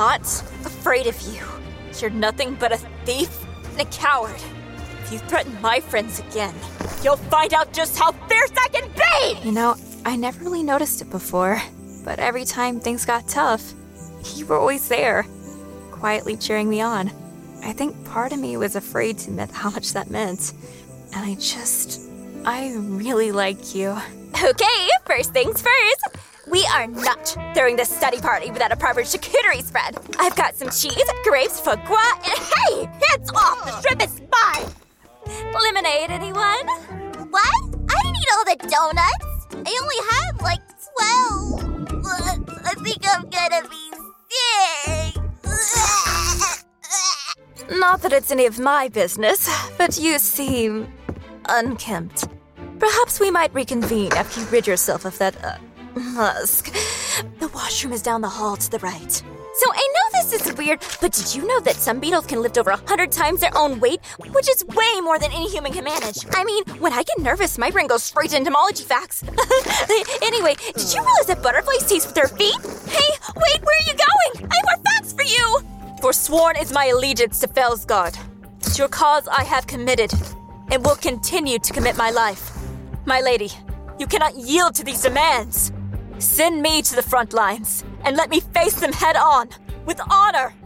not afraid of you. You're nothing but a thief and a coward. If you threaten my friends again, you'll find out just how fierce I can be! You know, I never really noticed it before, but every time things got tough, you were always there, quietly cheering me on. I think part of me was afraid to admit how much that meant. And I really like you. Okay, first things first. We are not throwing this study party without a proper charcuterie spread. I've got some cheese, grapes, foie gras, and hey, hands off! The shrimp is mine! Lemonade, anyone? What? I didn't eat all the donuts. I only had like 12. I think I'm gonna be sick. Not that it's any of my business, but you seem unkempt. Perhaps we might reconvene after you rid yourself of that, musk. The washroom is down the hall to the right. So I know this is weird, but did you know that some beetles can lift over 100 times their own weight, which is way more than any human can manage? I mean, when I get nervous, my brain goes straight to entomology facts. Anyway, did you realize that butterflies taste with their feet? Hey, wait, where are you going? I have more facts for you! Forsworn is my allegiance to Felsgard. To your cause I have committed, and will continue to commit my life. My lady, you cannot yield to these demands. Send me to the front lines, and let me face them head on, with honor.